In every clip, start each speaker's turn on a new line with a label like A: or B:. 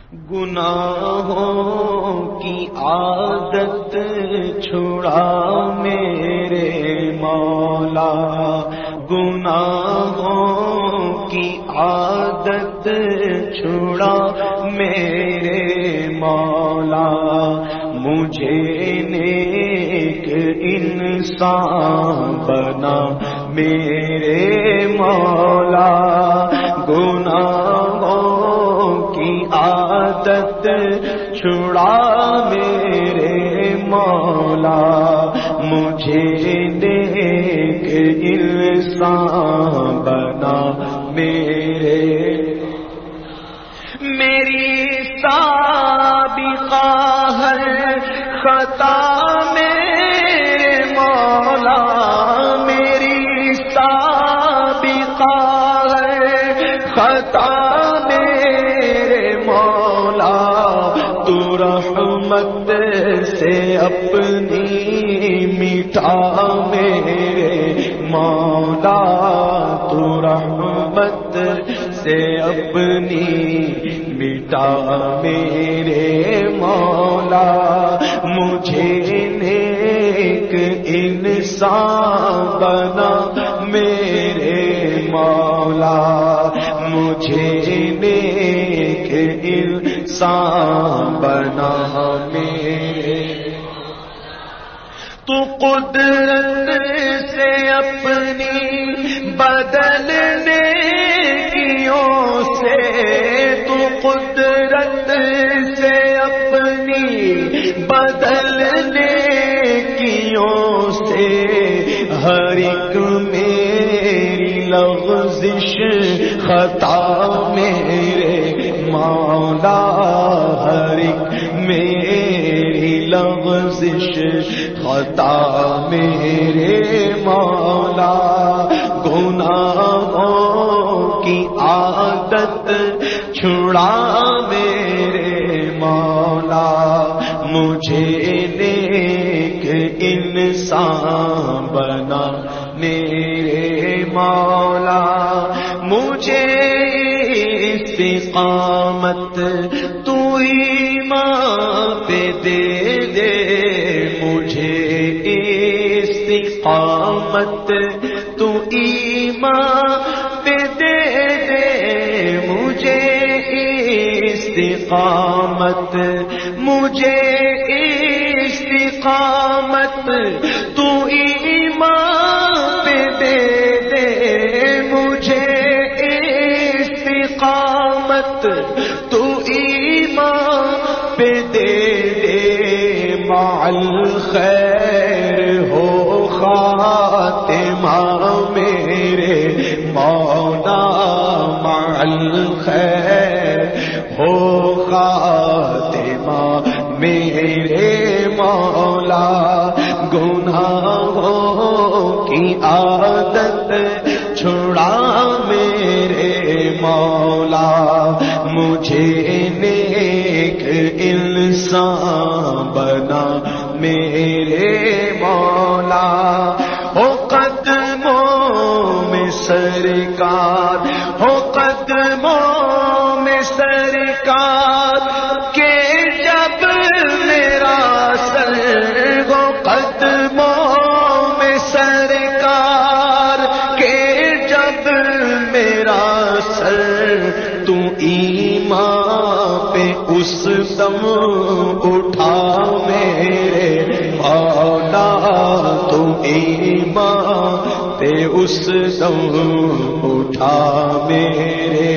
A: گناہوں کی عادت چھڑا میرے مولا، گناہوں کی عادت چھڑا میرے مولا، مجھے نیک انسان بنا میرے مولا، گناہوں کی عادت چھڑا میرے مولا، مجھے نیک انسان بنا میری سابقہ ہے خطا میرے مولا، میری سابقہ ہے خطا میرے مولا، تو رحمت سے اپنی مٹا میرے مولا، تو رحمت سے اپنی مٹا میرے مولا، مجھے نیک انسان بنا میرے مولا، مجھے نیک انسان بنا میرے، تو قدرت سے اپنی بدلنے سے، تو قدرت سے اپنی بدلنے کیوں سے، ہر ایک میری لغزش خطا میرے مولا، ہر ایک میری لغزش خطا میرے مولا، گناہوں کی عادت چھڑا میرے مولا، مجھے نیک انسان بنا میرے مولا، مجھے استقامت تو ایمان پہ دے دے، مجھے استقامت تو ایمان پہ دے دے، مجھے استقامت، مجھے استقامت تو ایمان پہ دے دے، مجھے استقامت تو ایمان پہ دے دے، مع الخیر ہو خاتمہ میرے مولا، مع الخیر ہو خاتمہ میرے مولا، گناہوں کی عادت چھڑا میرے مولا، مجھے نیک انسان بنا میرے مولا، ہو قدموں میں سرکار، ہو قدموں میں سرکار کہ جب میرا سر، ہو قدموں میں سرکار کہ جب میرا سر، تو ایمان پہ اس دم اٹھا میرے مولا، تو ایمان پہ اس دم اٹھا میرے،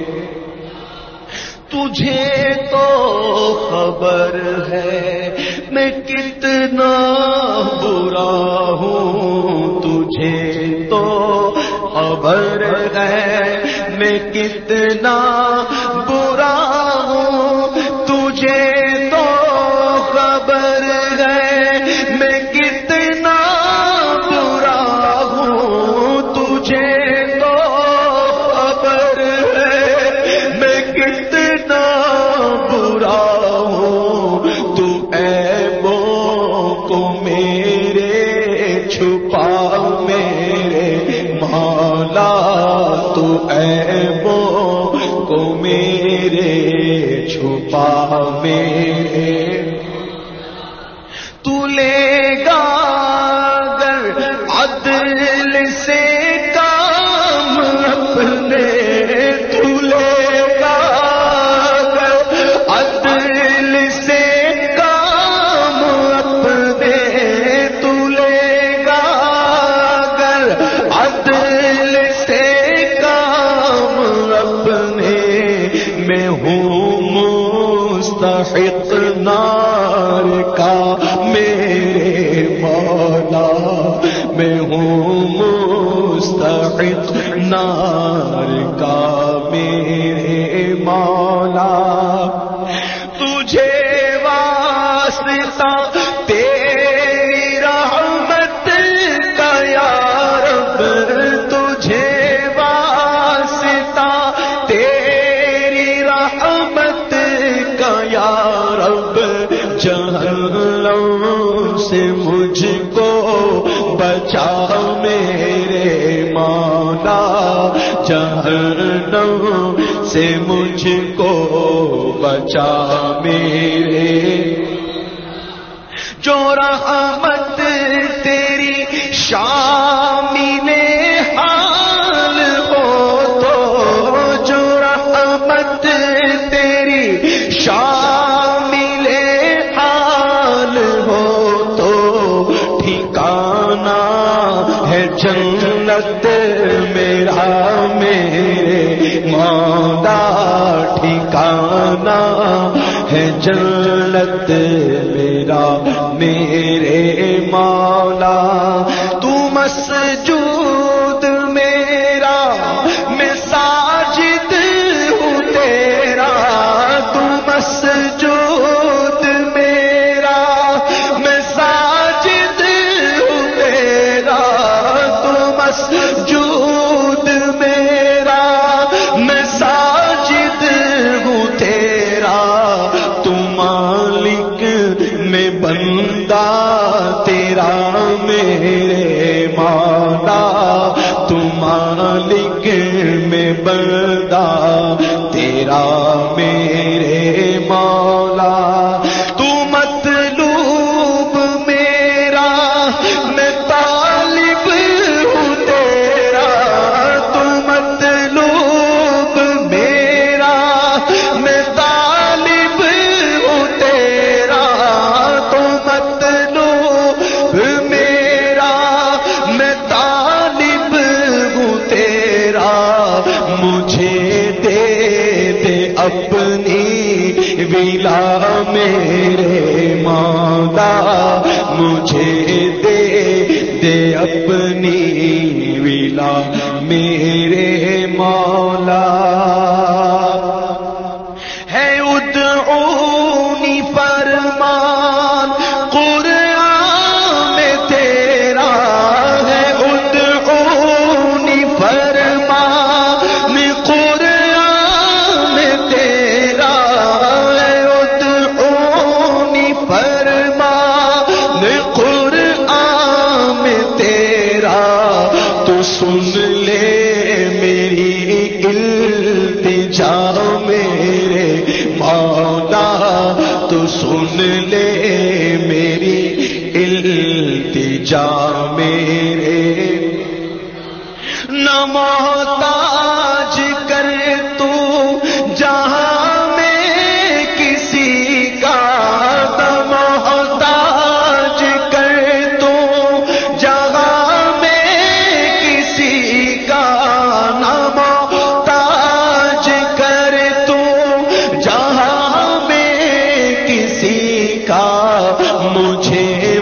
A: تجھے تو خبر ہے میں کتنا برا ہوں، تجھے تو خبر ہے میں کتنا برا ہوں، تجھے تو خبر ہے میں کتنا برا ہوں، تجھے تو خبر ہے میں کتنا برا ہوں، تو عیبوں کو میرے چھپا میرے مولا، تو عیبوں کو میرے چھپا پاوے تو لے گا اگر عدل سے کام اپنے تو لے گا اگر عدل سے کام اپنے تو لے گا اگر عدل سے کام اپنے میں ہوں مستحق نار کا میرے مولا میں ہوں مستحق نار کا میرے مولا تجھے واسطہ تیری رحمت کا یا رب تجھے واسطہ تیری رحمت کا یا رب جہنم سے مجھ کو بچا میرے مولا جہنم سے مجھ کو بچا میرے جو رحمت تیری شامل حال ہو تو جو رحمت تیری شامل حال ہو تو ٹھکانہ ہے جنت میرا میرے مولا ٹھکانہ ہے جنت میرا میرے مولا تو مسجود میرا میں ساجد ہوں تیرا تو مسجود میرا میں ساجد ہوں تیرا تو مسجود میرا میں ساجد ہوں تیرا تو مالک میں بندہ تیرا میرے مولا تو مالک میں بندہ تیرا میرے مولا تو مطلوب میرا میں طالب ہوں تیرا تو مطلوب میرا میں طالب ہوں تیرا تو مطلوب میرا میں طالب ہوں تیرا مجھے دے دے اپنی ولا میرے مولا مجھے دے دے اپنی ولا میرے مولا ہے ادعونی فرمان قرآن میں تیرا ہے ادعونی فرمان قرآن میں تیرا ہے ادعونی فرمان قرآن میں تیرا تو سن لے میری التجا میرے مولا تو سن لے میری التجا میرے نہ محتاج کر تو جہاں میں کسی کا نہ محتاج کر تو جہاں میں کسی کا نہ محتاج کر تو جہاں میں کسی کا مجھے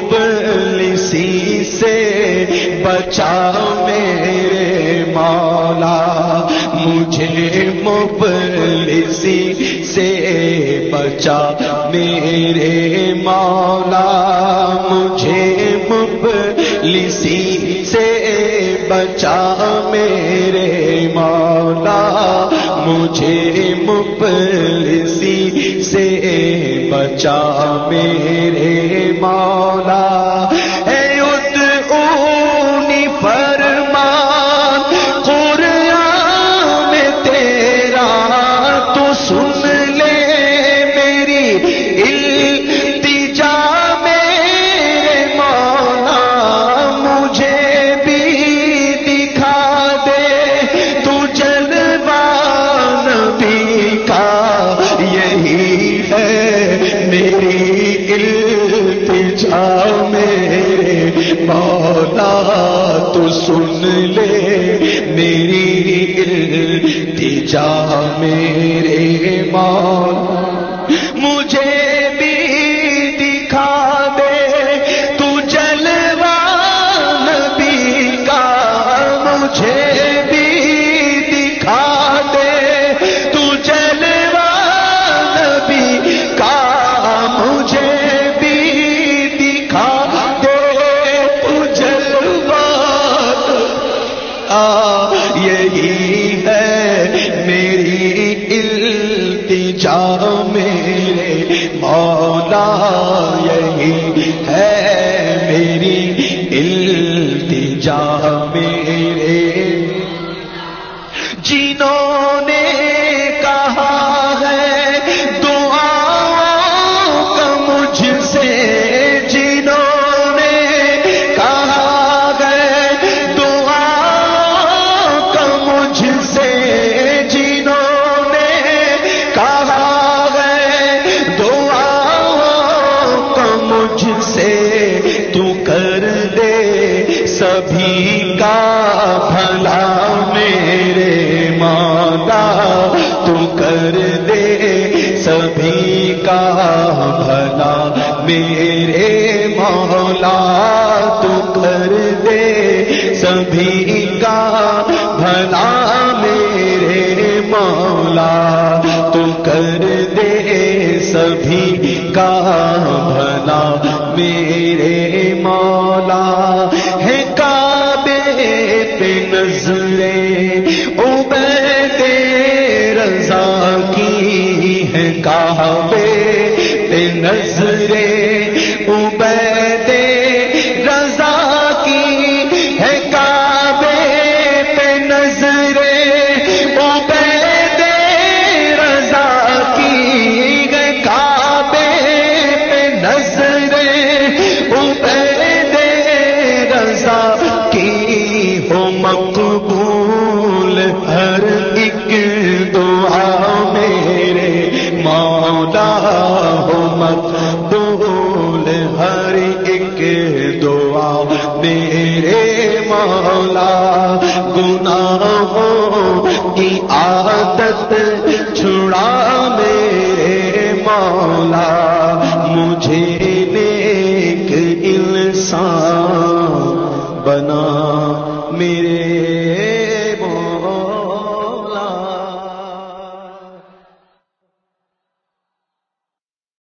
A: مفلسی سے بچا میرے مولا مجھے مفلسی سے بچا میرے مولا مجھے مفلسی سے بچا میرے مولا مجھے مفلسی سے بچا میرے مولا اے ادعونی فرمان قرآن میں تیرا تو سن لے تو سن لے میری التجا میرے مولا، مجھے بھی دکھا دے تو جلوہ نبی کا، مجھے بھی دکھا دے تو جلوہ نبی کا، مجھے بھی دکھا دے تو جلوہ، یہی ہے میری التجا میرے مولا، یہی ہے میری التجا میرے، جنہوں نے کہا ہے دعاؤں کا مجھ سے، جنہوں نے کہا ہے دعاؤں کا مجھ سے، جنہوں نے کہا ہے دعاؤں کا مجھ سے، تو کر دے سبھی کا بھلا میرے مولا، تو کر دے سبھی کا بھلا میرے مولا، تو کر دے سبھی کا بھلا میرے مولا، تو کر دے سبھی کا بھلا میرے مولا، ہے کعبے پہ نظریں عبید رضا کی، ہے کعبے پہ نظریں عبید رضا کی، ہے کعبے پہ نظریں عبید رضا کی، ہے کعبے پہ نظریں عبید رضا کی، ہو مقبول ہر ایک دعا میرے مولا، ہو مقبول ہر ایک دعا میرے مولا، گناہوں کی عادت چھڑا میرے مولا، مجھے نیک انسان بنا